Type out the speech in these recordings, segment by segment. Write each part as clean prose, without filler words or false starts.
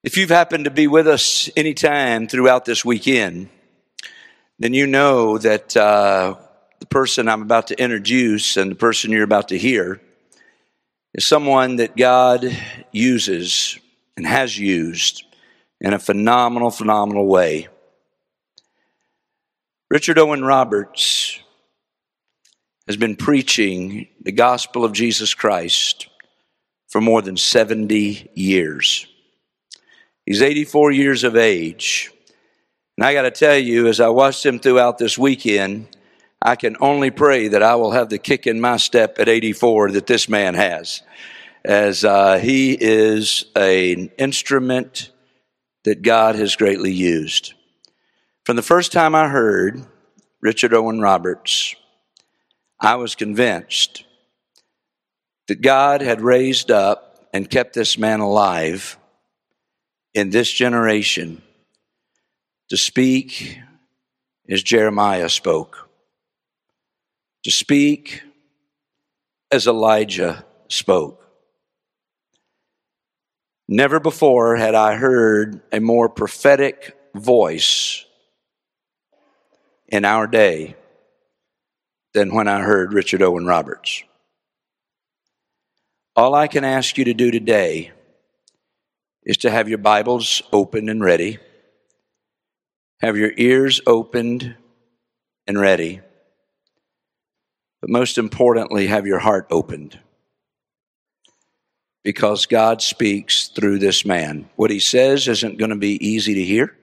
If you've happened to be with us anytime throughout this weekend, then you know that the person I'm about to introduce and the person you're about to hear is someone that God uses and has used in a phenomenal way. Richard Owen Roberts has been preaching the gospel of Jesus Christ for more than 70 years. He's 84 years of age. And I got to tell you, as I watched him throughout this weekend, I can only pray that I will have the kick in my step at 84 that this man has, as he is an instrument that God has greatly used. From the first time I heard Richard Owen Roberts, I was convinced that God had raised up and kept this man alive in this generation to speak as Jeremiah spoke, to speak as Elijah spoke. Never before had I heard a more prophetic voice in our day than when I heard Richard Owen Roberts. All I can ask you to do today is to have your Bibles open and ready, have your ears opened and ready, but most importantly, have your heart opened, because God speaks through this man. What he says isn't going to be easy to hear,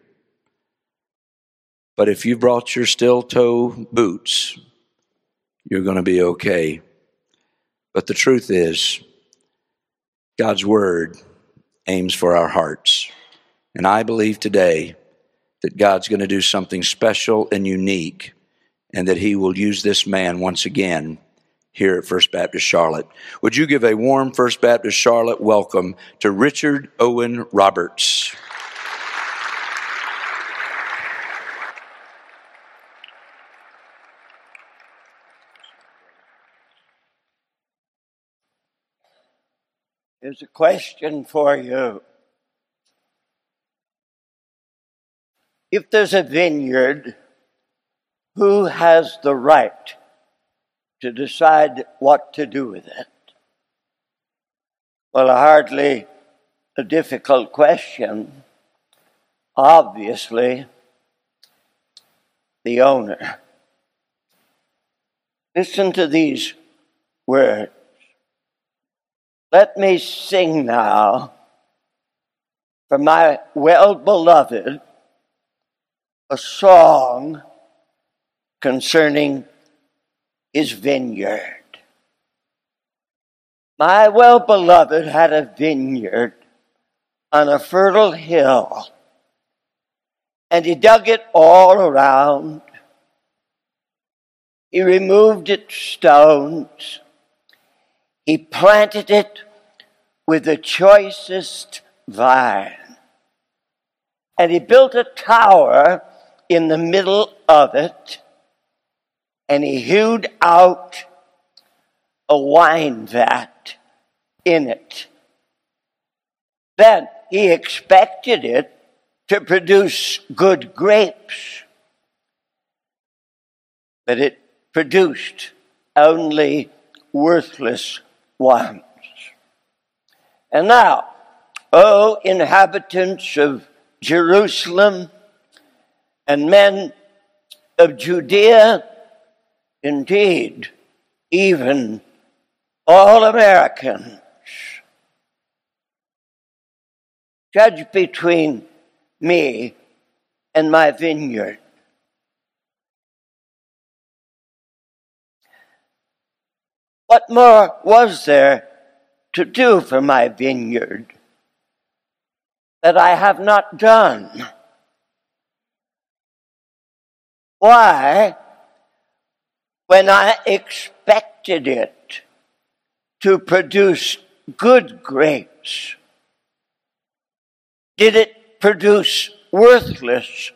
but if you brought your steel-toe boots, you're going to be okay. But the truth is, God's word aims for our hearts. And I believe today that God's going to do something special and unique, and that he will use this man once again here at First Baptist Charlotte. Would you give a warm First Baptist Charlotte welcome to Richard Owen Roberts? Here's a question for you. If there's a vineyard, who has the right to decide what to do with it? Well, hardly a difficult question. Obviously, the owner. Listen to these words. Let me sing now for my well-beloved a song concerning his vineyard. My well-beloved had a vineyard on a fertile hill, and he dug it all around. He removed its stones. He planted it with the choicest vine. And he built a tower in the middle of it. And he hewed out a wine vat in it. Then he expected it to produce good grapes. But it produced only worthless ones. And now, O inhabitants of Jerusalem and men of Judea, indeed, even all Americans, judge between me and my vineyard. What more was there to do for my vineyard that I have not done? Why, when I expected it to produce good grapes, did it produce worthless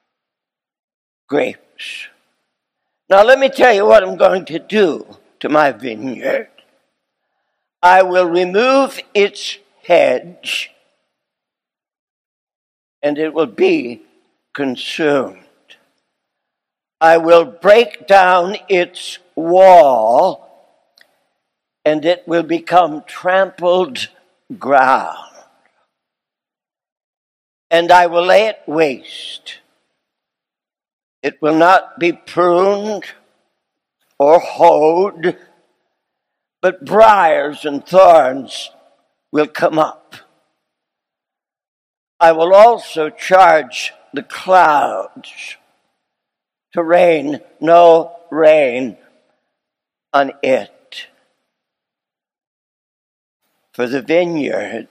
grapes? Now let me tell you what I'm going to do to my vineyard. I will remove its hedge and it will be consumed. I will break down its wall, and it will become trampled ground. And I will lay it waste. It will not be pruned or hoed, but briars and thorns will come up. I will also charge the clouds to rain no rain on it. For the vineyard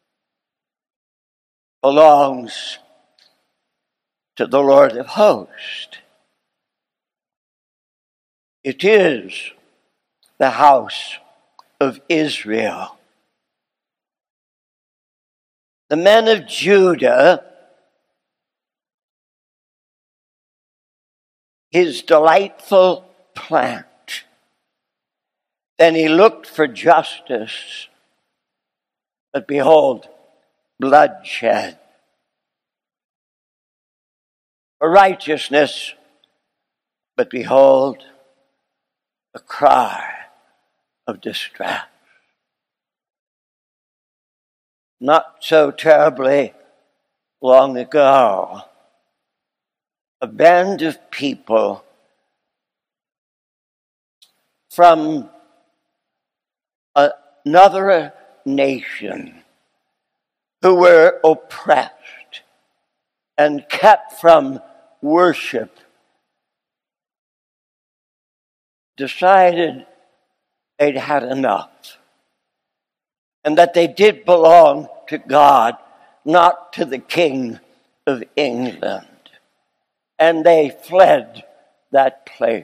belongs to the Lord of hosts. It is the house of Israel. The men of Judah, his delightful plant. Then he looked for justice, but behold, bloodshed. For righteousness, but behold, a cry of distress. Not so terribly long ago, a band of people from another nation who were oppressed and kept from worship decided they'd had enough, and that they did belong to God, not to the King of England. And they fled that place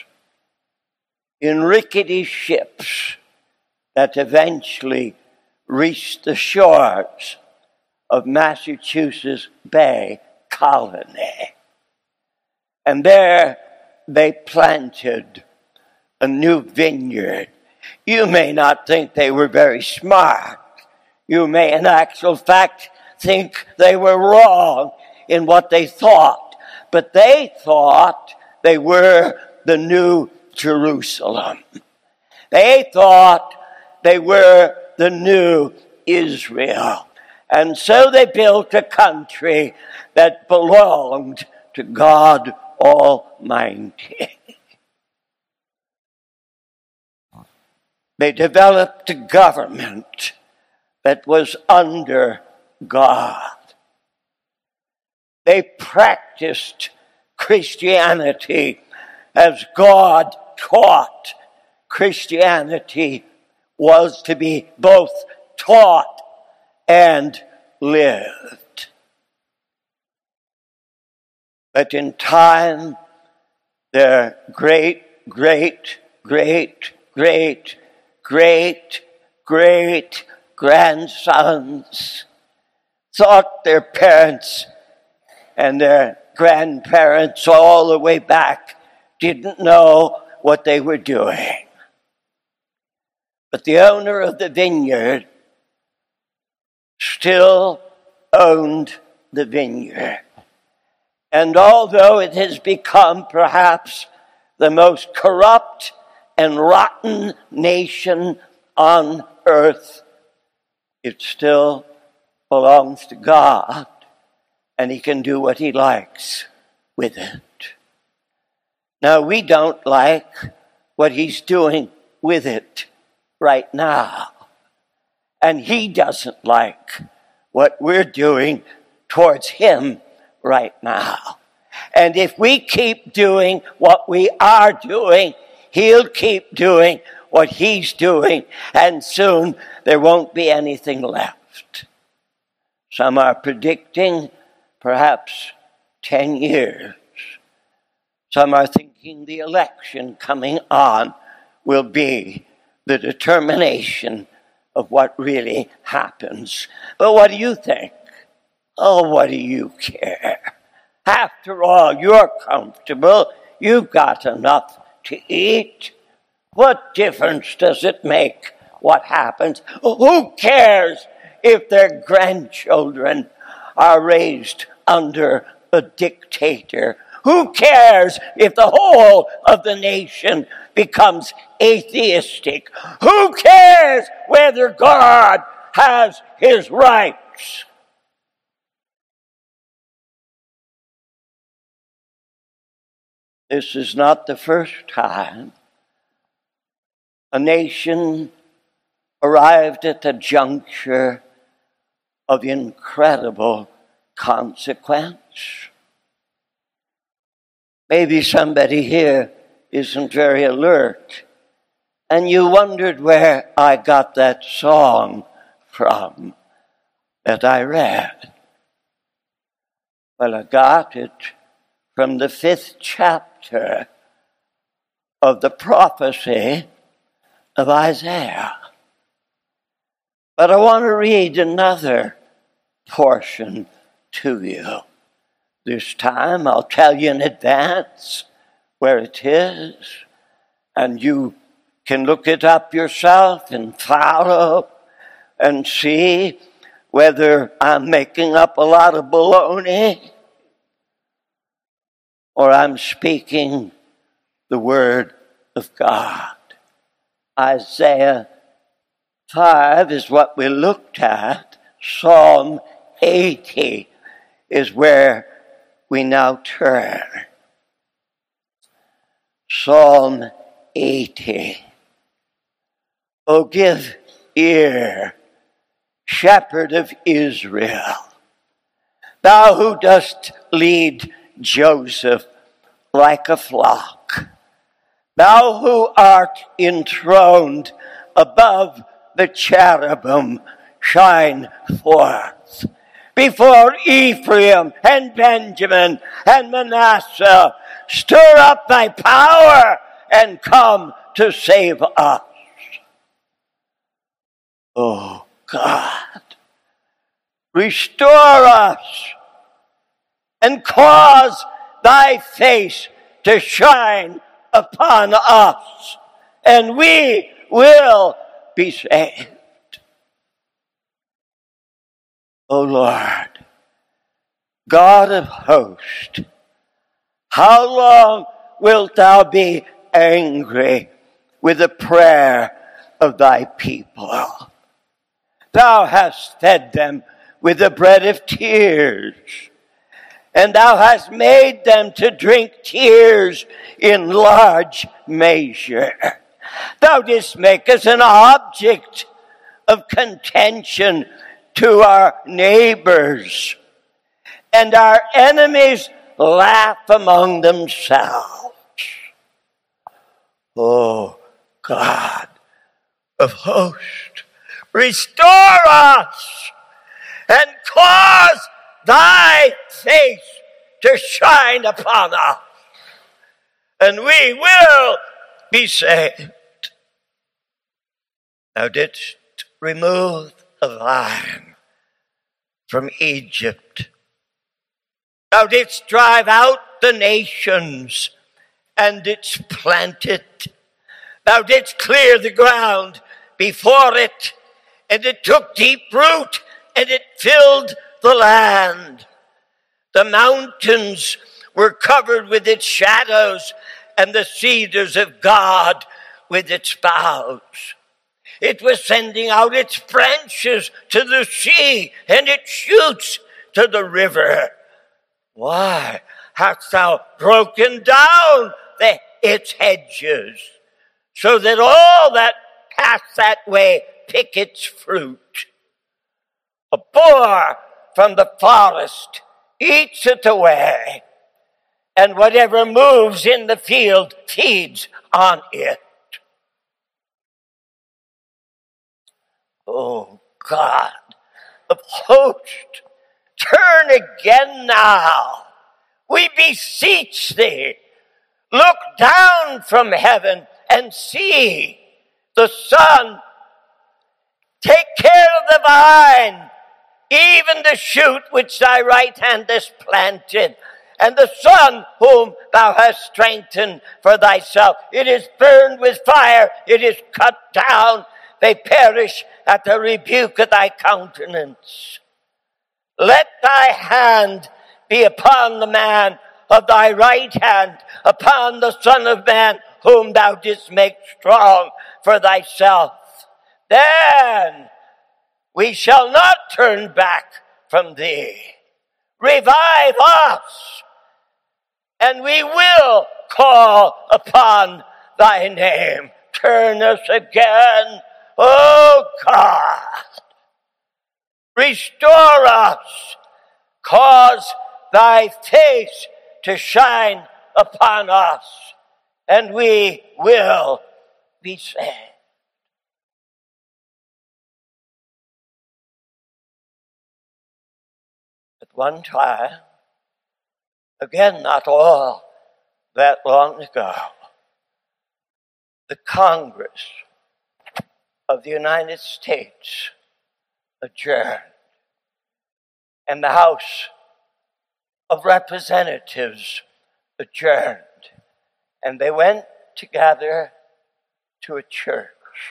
in rickety ships that eventually reached the shores of Massachusetts Bay Colony. And there they planted a new vineyard. You may not think they were very smart. You may, in actual fact, think they were wrong in what they thought. But they thought they were the new Jerusalem. They thought they were the new Israel. And so they built a country that belonged to God Almighty. They developed a government that was under God. They practiced Christianity as God taught Christianity was to be both taught and lived. But in time, their great grandsons thought their parents and their grandparents all the way back didn't know what they were doing. But the owner of the vineyard still owned the vineyard. And although it has become perhaps the most corrupt and rotten nation on earth, it still belongs to God, and he can do what he likes with it. Now, we don't like what he's doing with it right now, and he doesn't like what we're doing towards him right now. And if we keep doing what we are doing, he'll keep doing what he's doing, and soon there won't be anything left. Some are predicting perhaps 10 years. Some are thinking the election coming on will be the determination of what really happens. But what do you think? Oh, what do you care? After all, you're comfortable. You've got enough to eat. What difference does it make what happens? Who cares if their grandchildren are raised under a dictator? Who cares if the whole of the nation becomes atheistic? Who cares whether God has his rights? This is not the first time a nation arrived at the juncture of incredible consequence. Maybe somebody here isn't very alert, and you wondered where I got that song from that I read. Well, I got it from the 5th chapter of the prophecy of Isaiah. But I want to read another portion to you. This time I'll tell you in advance where it is, and you can look it up yourself and follow and see whether I'm making up a lot of baloney or I'm speaking the word of God. Isaiah 5 is what we looked at. Psalm 80 is where we now turn. Psalm 80. Oh, give ear, shepherd of Israel, thou who dost lead Joseph like a flock, thou who art enthroned above the cherubim, shine forth. Before Ephraim and Benjamin and Manasseh, stir up thy power and come to save us. Oh God, restore us and cause thy face to shine upon us, and we will be saved. O Lord, God of hosts, how long wilt thou be angry with the prayer of thy people? Thou hast fed them with the bread of tears, and thou hast made them to drink tears in large measure. Thou didst make us an object of contention to our neighbors, and our enemies laugh among themselves. Oh God of hosts, restore us and cause thy face to shine upon us, and we will be saved. Thou didst remove the lion from Egypt. Thou didst drive out the nations and didst plant it. Thou didst clear the ground before it, and it took deep root, and it filled the land. The mountains were covered with its shadows, and the cedars of God with its boughs. It was sending out its branches to the sea, and its shoots to the river. Why hast thou broken down its hedges, so that all that pass that way pick its fruit? A boar from the forest eats it away, and whatever moves in the field feeds on it. Oh God of hosts, turn again now. We beseech thee. Look down from heaven and see the sun. Take care of the vine, even the shoot which thy right hand has planted, and the son whom thou hast strengthened for thyself. It is burned with fire, it is cut down. They perish at the rebuke of thy countenance. Let thy hand be upon the man of thy right hand, upon the Son of Man, whom thou didst make strong for thyself. Then we shall not turn back from thee. Revive us, and we will call upon thy name. Turn us again, O God. Restore us. Cause thy face to shine upon us, and we will be saved. At one time, again, not all that long ago, the Congress of the United States adjourned, and the House of Representatives adjourned, and they went together to a church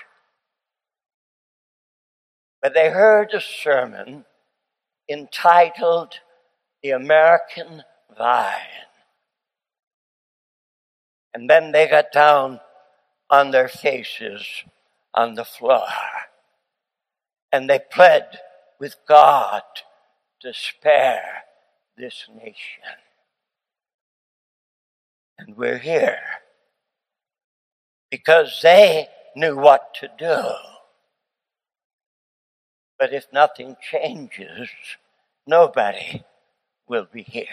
where they heard a sermon entitled The American Vine. And then they got down on their faces on the floor, and they pled with God to spare this nation. And we're here because they knew what to do. But if nothing changes, nobody will be here.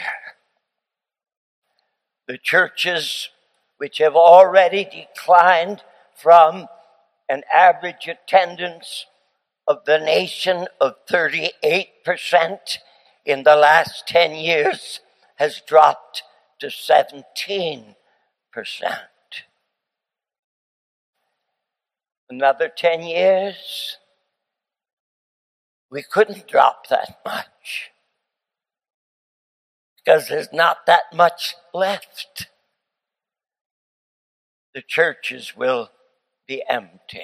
The churches which have already declined from an average attendance of the nation of 38% in the last 10 years has dropped to 17%. Another 10 years, we couldn't drop that much because there's not that much left. The churches will be empty.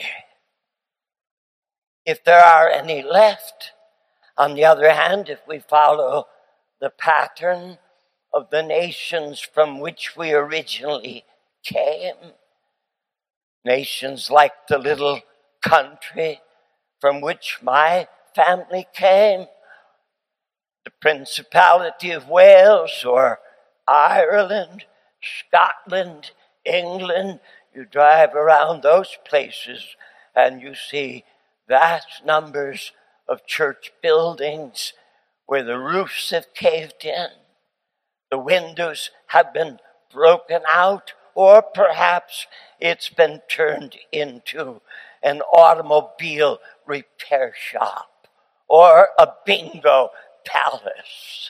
If there are any left, on the other hand, if we follow the pattern of the nations from which we originally came, nations like the little country from which my family came, the Principality of Wales or Ireland, Scotland, England, you drive around those places and you see vast numbers of church buildings where the roofs have caved in, the windows have been broken out, or perhaps it's been turned into an automobile repair shop or a bingo palace.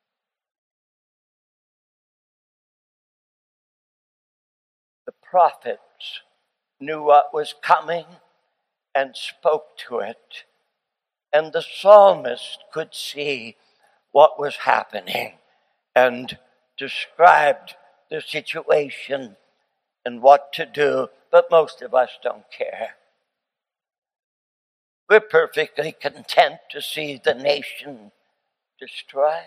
The prophets knew what was coming and spoke to it, and the psalmist could see what was happening and described the situation and what to do, but most of us don't care. We're perfectly content to see the nation destroyed.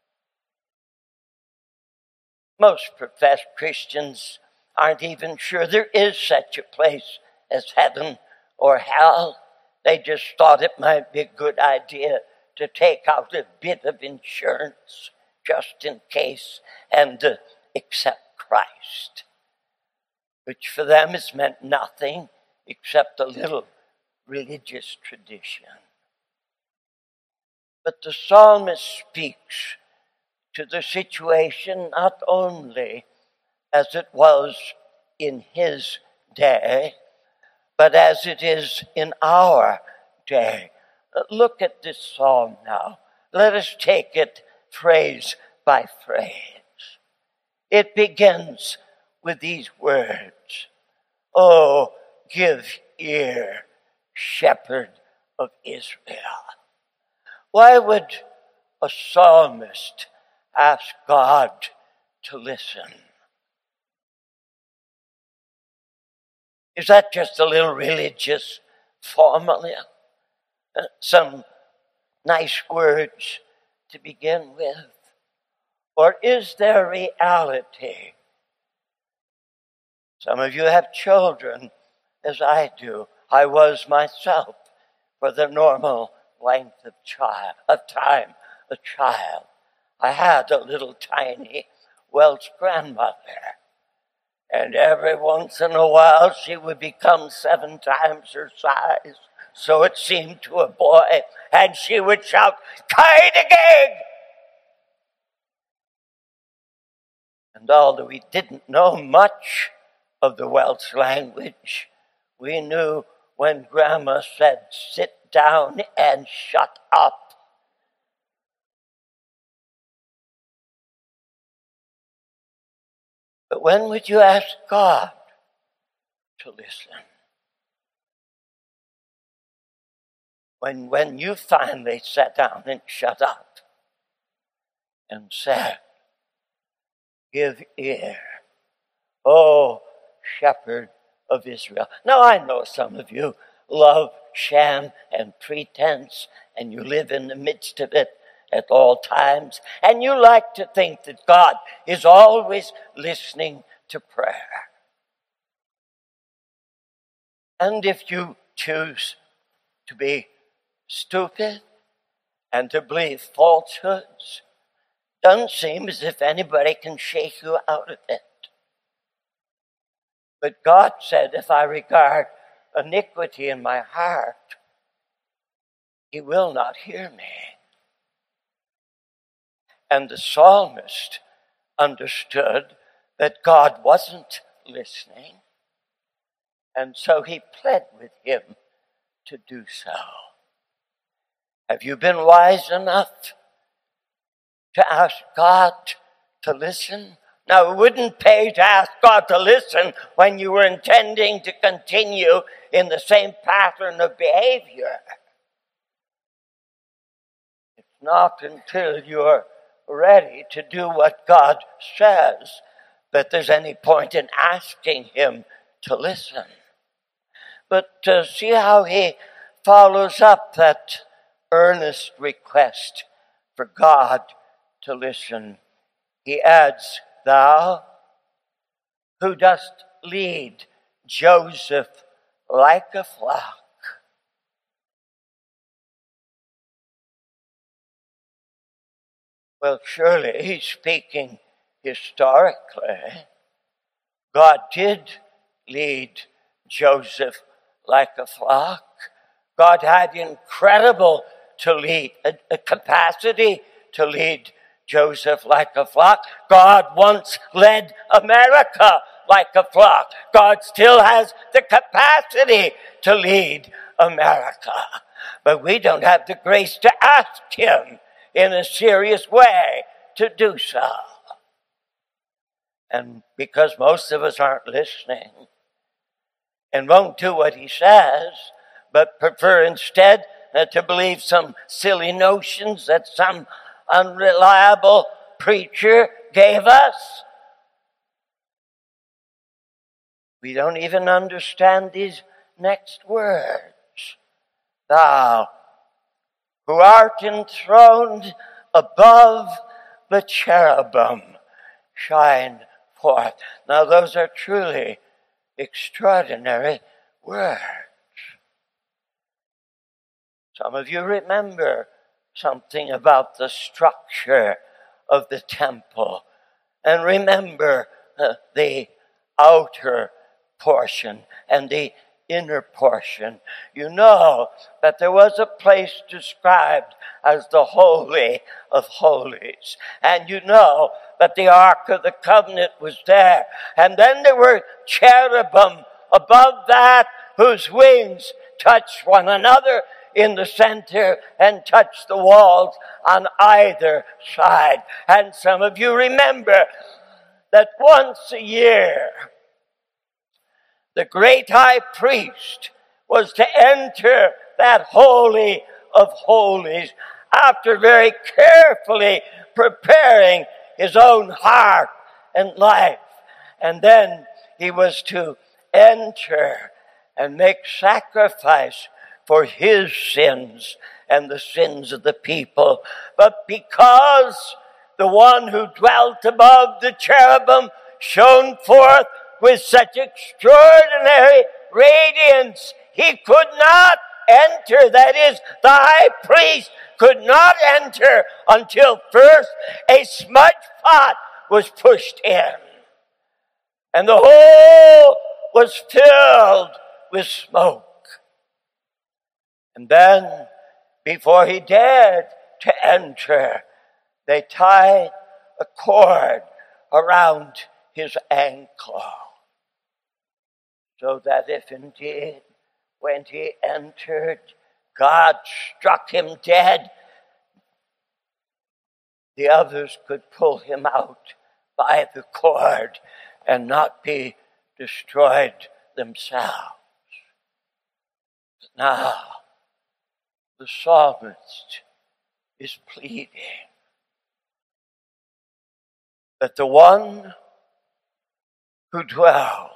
Most professed Christians aren't even sure there is such a place as heaven or hell. They just thought it might be a good idea to take out a bit of insurance just in case and to accept Christ, which for them has meant nothing except a little religious tradition. But the psalmist speaks to the situation not only as it was in his day, but as it is in our day. Look at this psalm now. Let us take it phrase by phrase. It begins with these words: "Oh, give ear, shepherd of Israel." Why would a psalmist ask God to listen? Is that just a little religious formula? Some nice words to begin with? Or is there reality? Some of you have children, as I do. I was myself, for the normal length of time, a child. I had a little tiny Welsh grandmother, and every once in a while she would become 7 times her size, so it seemed to a boy, and she would shout, "Kaidagig!" And although we didn't know much of the Welsh language, we knew when Grandma said, "Sit down and shut up." But when would you ask God to listen? When you finally sat down and shut up and said, "Give ear, O shepherd of Israel." Now I know some of you love sham and pretense, and you live in the midst of it at all times, and you like to think that God is always listening to prayer. And if you choose to be stupid and to believe falsehoods, doesn't seem as if anybody can shake you out of it. But God said, if I regard iniquity in my heart, He will not hear me. And the psalmist understood that God wasn't listening, and so he pled with him to do so. Have you been wise enough to ask God to listen? Now, it wouldn't pay to ask God to listen when you were intending to continue in the same pattern of behavior. It's not until you're ready to do what God says that there's any point in asking Him to listen. But see how He follows up that earnest request for God to listen. He adds, "Thou who dost lead Joseph like a flock." Well, surely he's speaking historically. God did lead Joseph like a flock. God had incredible capacity to lead Joseph like a flock. God once led America like a flock. God still has the capacity to lead America. But we don't have the grace to ask Him in a serious way to do so. And because most of us aren't listening and won't do what He says, but prefer instead to believe some silly notions that some unreliable preacher gave us, we don't even understand these next words. Thou who art enthroned above the cherubim, shine forth. Now those are truly extraordinary words. Some of you remember something about the structure of the temple, and remember the outer portion and the inner portion. You know that there was a place described as the Holy of Holies, and you know that the Ark of the Covenant was there, and then there were cherubim above that whose wings touched one another in the center and touched the walls on either side. And some of you remember that once a year the great high priest was to enter that Holy of Holies after very carefully preparing his own heart and life. And then he was to enter and make sacrifice for his sins and the sins of the people. But because the one who dwelt above the cherubim shone forth with such extraordinary radiance, he could not enter. That is, the high priest could not enter until first a smudge pot was pushed in. And the whole was filled with smoke. And then, before he dared to enter, they tied a cord around his ankle, so that if indeed when he entered, God struck him dead, the others could pull him out by the cord and not be destroyed themselves. Now, the psalmist is pleading that the one who dwells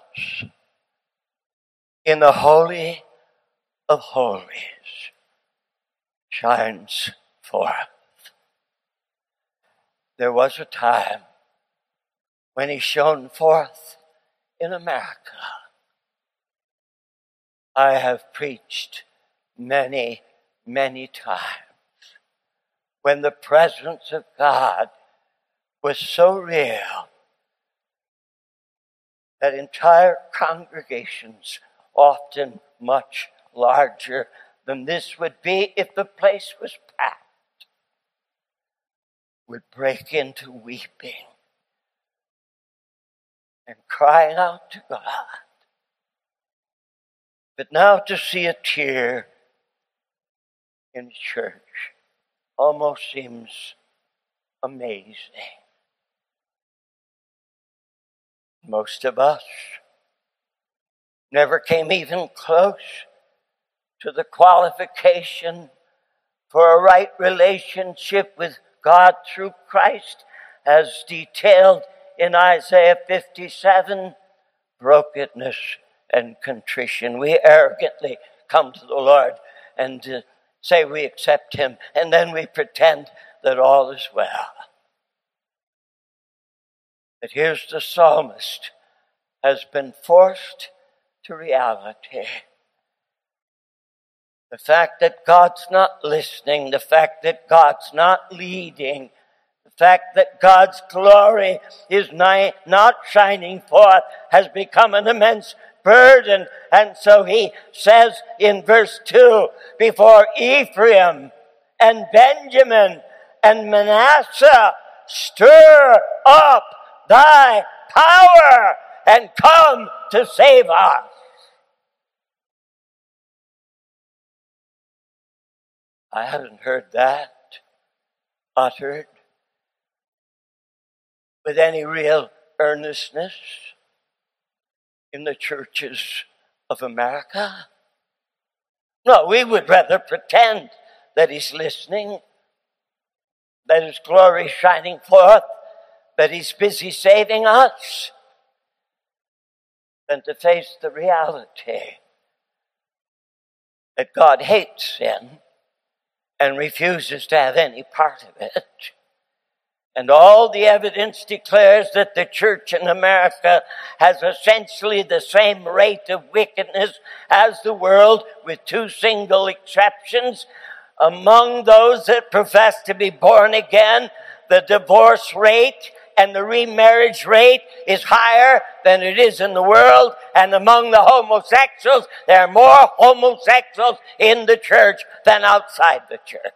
in the Holy of Holies shines forth. There was a time when he shone forth in America. I have preached many, many times when the presence of God was so real that entire congregations, often much larger than this would be if the place was packed, would break into weeping and crying out to God. But now to see a tear in church almost seems amazing. Most of us never came even close to the qualification for a right relationship with God through Christ, as detailed in Isaiah 57, brokenness and contrition. We arrogantly come to the Lord and say we accept him, and then we pretend that all is well. But here's the psalmist has been forced to reality. The fact that God's not listening, the fact that God's not leading, the fact that God's glory is not shining forth has become an immense burden. And so he says in verse 2, before Ephraim and Benjamin and Manasseh, stir up thy power and come to save us. I haven't heard that uttered with any real earnestness in the churches of America. No, we would rather pretend that he's listening, that his glory is shining forth, that he's busy saving us, than to face the reality that God hates sin and refuses to have any part of it. And all the evidence declares that the church in America has essentially the same rate of wickedness as the world, with two single exceptions. Among those that profess to be born again, the divorce rate and the remarriage rate is higher than it is in the world. And among the homosexuals, there are more homosexuals in the church than outside the church.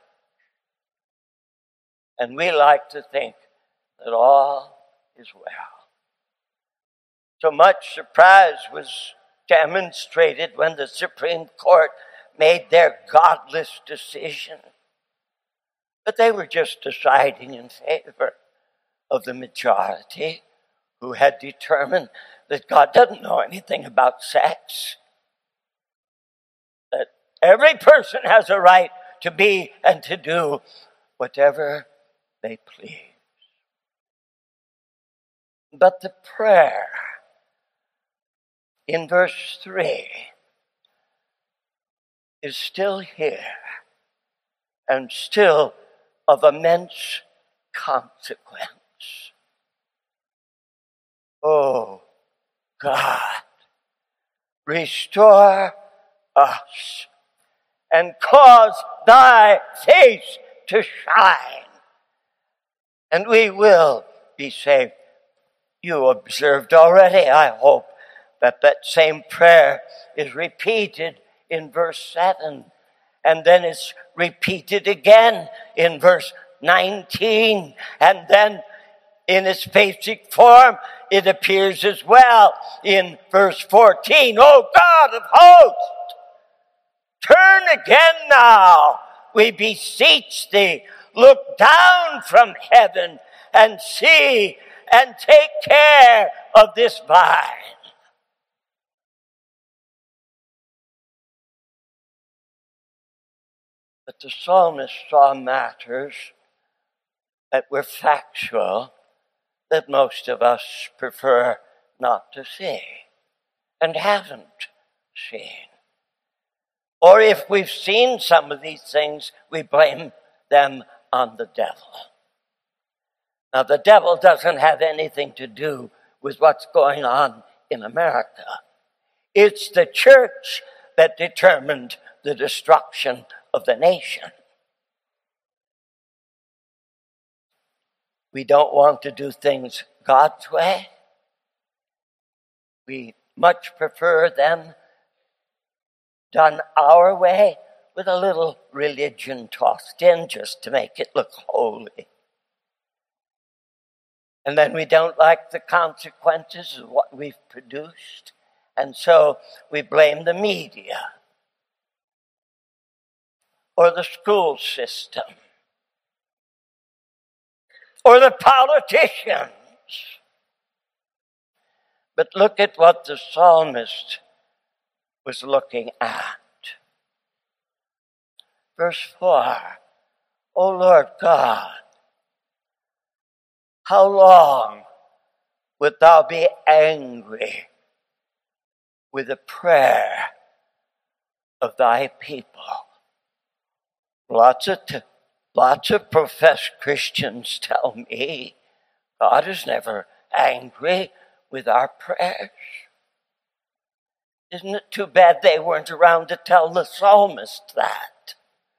And we like to think that all is well. So much surprise was demonstrated when the Supreme Court made their godless decision. But they were just deciding in favor of the majority, who had determined that God doesn't know anything about sex, that every person has a right to be and to do whatever they please. But the prayer in verse 3 is still here. and still of immense consequence. Oh, God, restore us and cause thy face to shine, and we will be saved. You observed already, I hope, that same prayer is repeated in verse 7, and then it's repeated again in verse 19, and then in its basic form, it appears as well in verse 14. O God of hosts, turn again now, we beseech thee. Look down from heaven and see and take care of this vine. But the psalmist saw matters that were factual that most of us prefer not to see and haven't seen. Or if we've seen some of these things, we blame them on the devil. Now, the devil doesn't have anything to do with what's going on in America. It's the church that determined the destruction of the nation. We don't want to do things God's way. We much prefer them done our way with a little religion tossed in just to make it look holy. And then we don't like the consequences of what we've produced. And so we blame the media or the school system or the politicians. But look at what the psalmist was looking at. Verse 4, O Lord God, how long wilt thou be angry with the prayer of thy people? Lots of professed Christians tell me God is never angry with our prayers. Isn't it too bad they weren't around to tell the psalmist that?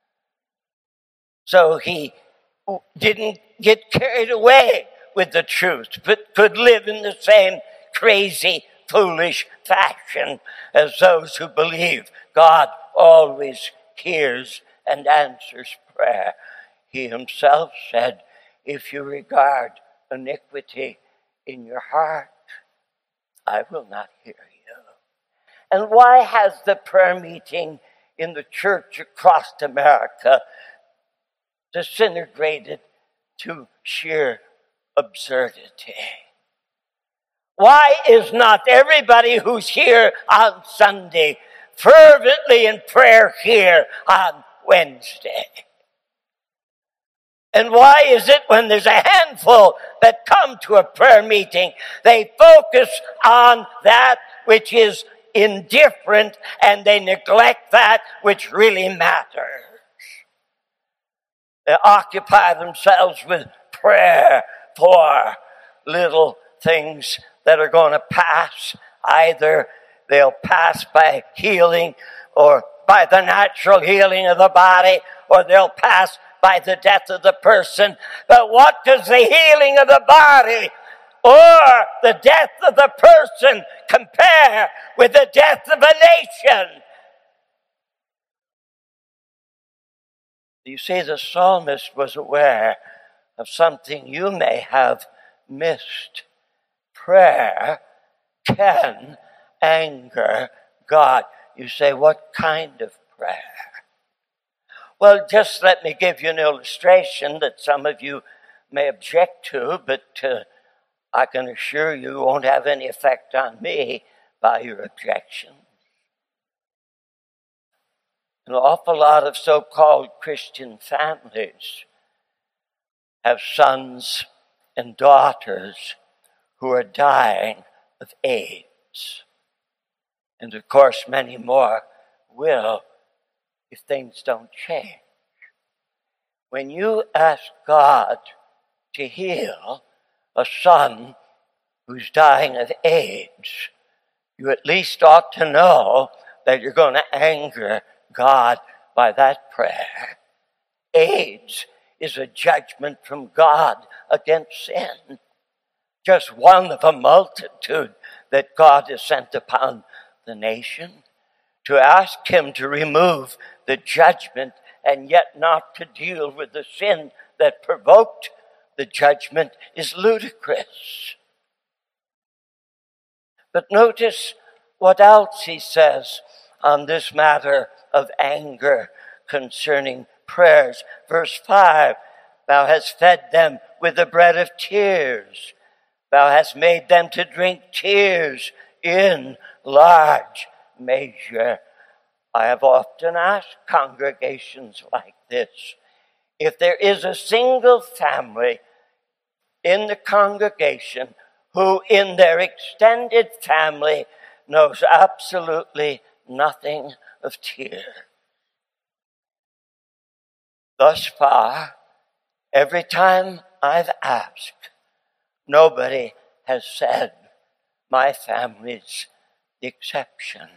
So he didn't get carried away with the truth, but could live in the same crazy, foolish fashion as those who believe God always hears and answers prayer. He himself said, if you regard iniquity in your heart, I will not hear you. And why has the prayer meeting in the church across America disintegrated to sheer absurdity? Why is not everybody who's here on Sunday fervently in prayer here on Wednesday? And why is it when there's a handful that come to a prayer meeting, they focus on that which is indifferent and they neglect that which really matters? They occupy themselves with prayer for little things that are going to pass. Either they'll pass by healing or by the natural healing of the body, or they'll pass by the death of the person. But what does the healing of the body or the death of the person compare with the death of a nation? You see, the psalmist was aware of something you may have missed. Prayer can anger God. You say, what kind of prayer? Well, just let me give you an illustration that some of you may object to, but I can assure you won't have any effect on me by your objection. An awful lot of so-called Christian families have sons and daughters who are dying of AIDS. And of course, many more will if things don't change. when you ask God to heal a son who's dying of AIDS, you at least ought to know that you're going to anger God by that prayer. AIDS is a judgment from God against sin. Just one of a multitude that God has sent upon the nation. To ask him to remove the judgment and yet not to deal with the sin that provoked the judgment is ludicrous. But notice what else he says on this matter of anger concerning prayers. Verse 5, thou hast fed them with the bread of tears. Thou hast made them to drink tears in large measure. I have often asked congregations like this, if there is a single family in the congregation who in their extended family knows absolutely nothing of tears. Thus far, every time I've asked, nobody has said, my family's the exception.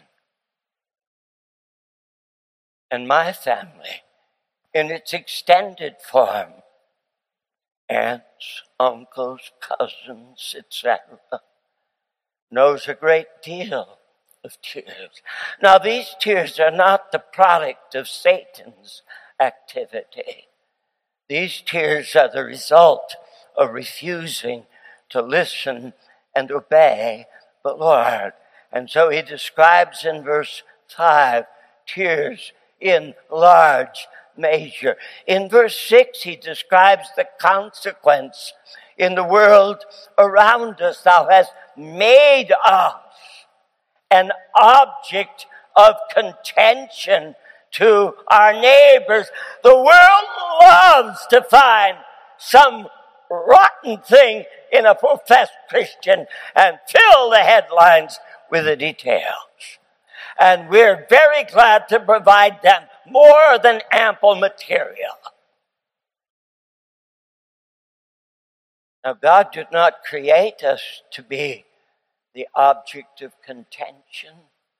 And my family, in its extended form, aunts, uncles, cousins, etc., knows a great deal of tears. Now, these tears are not the product of Satan's activity. These tears are the result of refusing to listen and obey the Lord. And so he describes in verse 5, tears in large measure. In verse 6, he describes the consequence in the world around us. Thou hast made us an object of contention to our neighbors. The world loves to find some rotten thing in a professed Christian and fill the headlines with the details. And we're very glad to provide them more than ample material. Now, God did not create us to be the object of contention.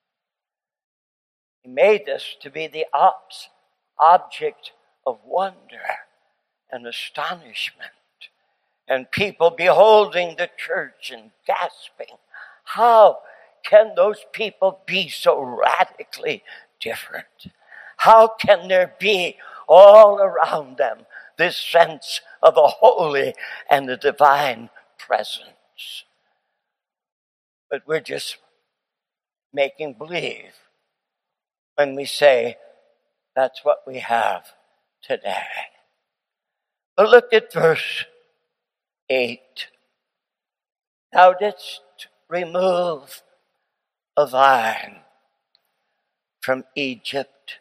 He made us to be the object of wonder and astonishment. And people beholding the church and gasping, how can those people be so radically different? How can there be all around them this sense of a holy and a divine presence? But we're just making believe when we say that's what we have today. But look at verse 8. Thou didst remove a vine from Egypt.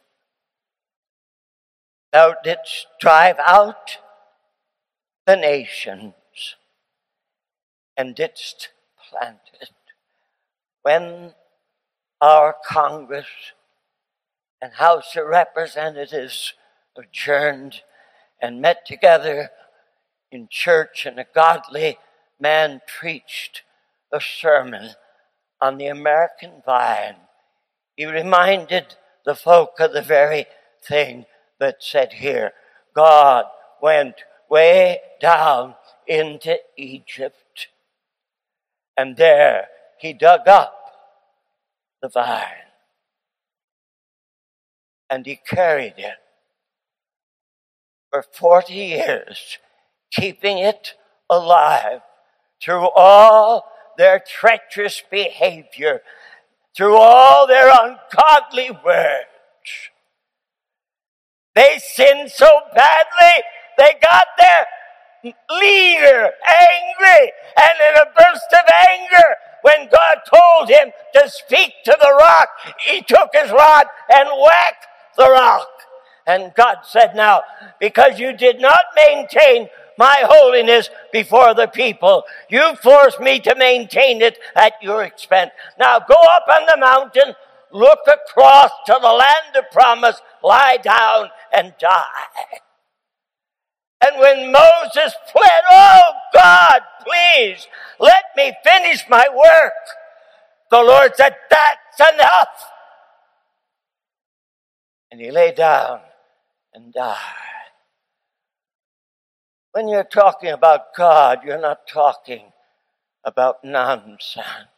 Thou didst drive out the nations and didst plant it. When our Congress and House of Representatives adjourned and met together in church, and a godly man preached a sermon on the American vine, he reminded the folk of the very thing that said here. God went way down into Egypt, and there he dug up the vine, and he carried it for 40 years, keeping it alive through all their treacherous behavior, through all their ungodly words. They sinned so badly, they got their leader angry, and in a burst of anger, when God told him to speak to the rock, he took his rod and whacked the rock. And God said, now, because you did not maintain my holiness before the people, you forced me to maintain it at your expense. Now go up on the mountain, look across to the land of promise, lie down and die. And when Moses pled, "Oh God, please let me finish my work," the Lord said, "That's enough." And he lay down and died. When you're talking about God, you're not talking about nonsense.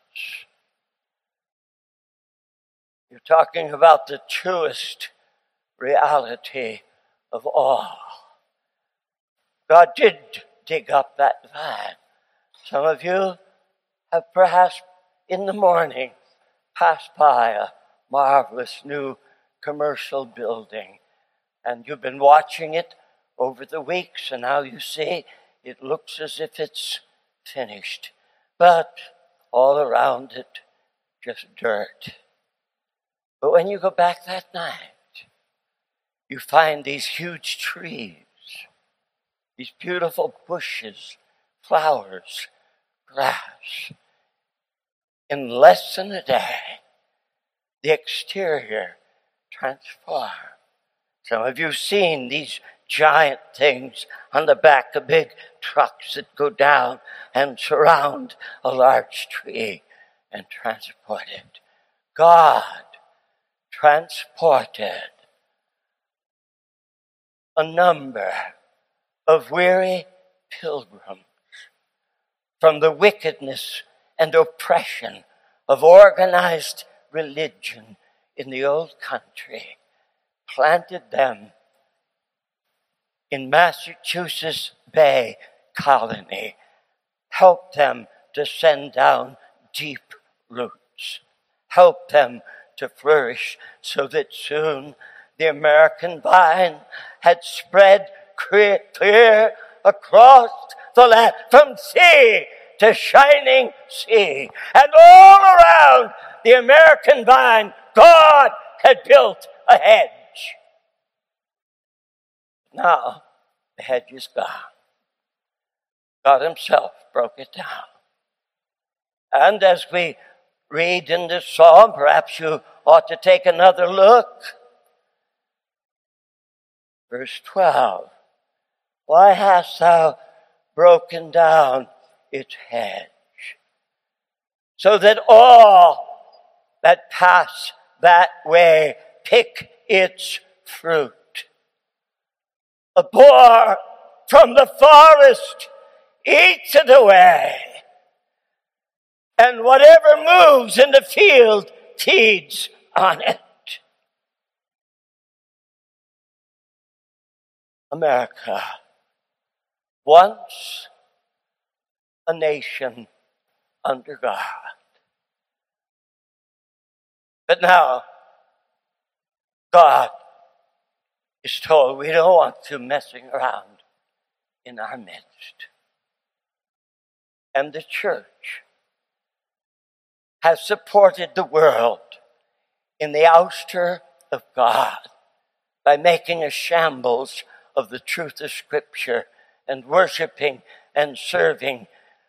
You're talking about the truest reality of all. God did dig up that vine. Some of you have perhaps in the morning passed by a marvelous new commercial building, and you've been watching it over the weeks, and now you see it looks as if it's finished. But all around it, just dirt. But when you go back that night, you find these huge trees, these beautiful bushes, flowers, grass. In less than a day, the exterior transformed. Some of you have seen these giant things on the back of big trucks that go down and surround a large tree and transport it. God transported a number of weary pilgrims from the wickedness and oppression of organized religion in the old country, planted them in Massachusetts Bay Colony, helped them to send down deep roots, helped them to flourish so that soon the American vine had spread clear across the land, from sea to shining sea. And all around the American vine, God had built a hedge. Now, the hedge is gone. God himself broke it down. And as we read in this psalm, perhaps you ought to take another look. Verse 12. Why hast thou broken down its hedge, so that all that pass that way pick its fruit? A boar from the forest eats it away, and whatever moves in the field feeds on it. America, once a nation under God, but now God is told we don't want you messing around in our midst. And the church has supported the world in the ouster of God by making a shambles of the truth of Scripture and worshiping and serving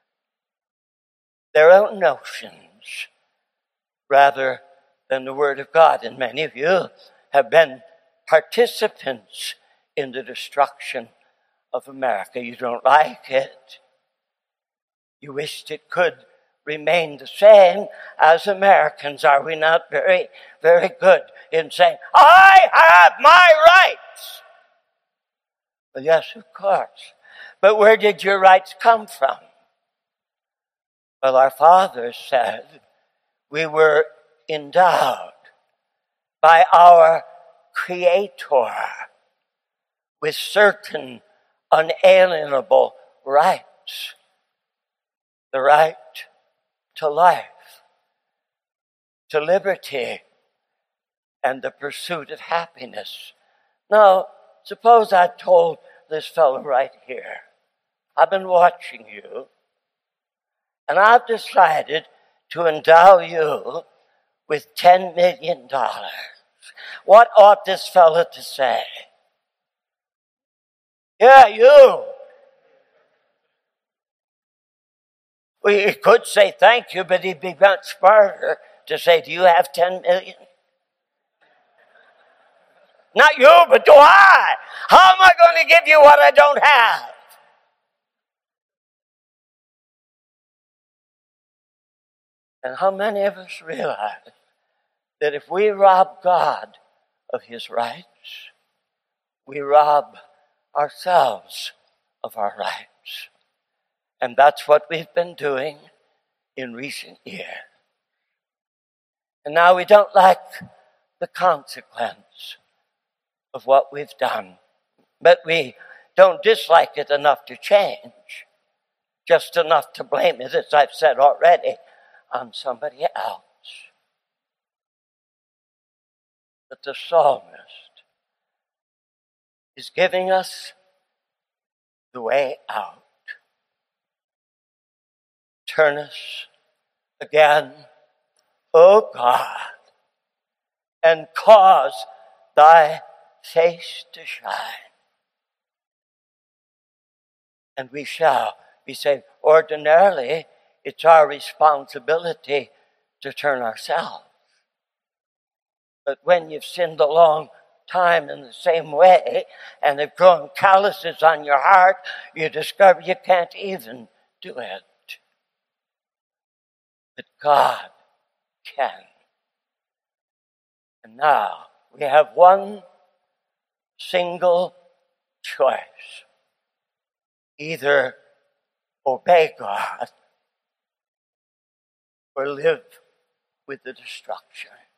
their own notions rather than the Word of God. And many of you have been participants in the destruction of America. You don't like it. You wished it could remain the same as Americans. Are we not very, very good in saying, I have my rights? Well, yes, of course. But where did your rights come from? Well, our fathers said we were endowed by our Creator with certain unalienable rights. The right to life, to liberty, and the pursuit of happiness. Now, suppose I told this fellow right here, I've been watching you, and I've decided to endow you with $10 million. What ought this fellow to say? Yeah, you. Well, he could say thank you, but he'd be much smarter to say, do you have 10 million? Not you, but do I. How am I going to give you what I don't have? And how many of us realize that if we rob God of his rights, we rob ourselves of our rights? And that's what we've been doing in recent years. And now we don't like the consequence of what we've done, but we don't dislike it enough to change, just enough to blame it, as I've said already, on somebody else. But the psalmist is giving us the way out. Turn us again, O God, and cause thy face to shine, and we shall be saved. Ordinarily, it's our responsibility to turn ourselves. But when you've sinned a long time in the same way, and they've grown calluses on your heart, you discover you can't even do it. But God can. And now we have one single choice. Either obey God or live with the destruction.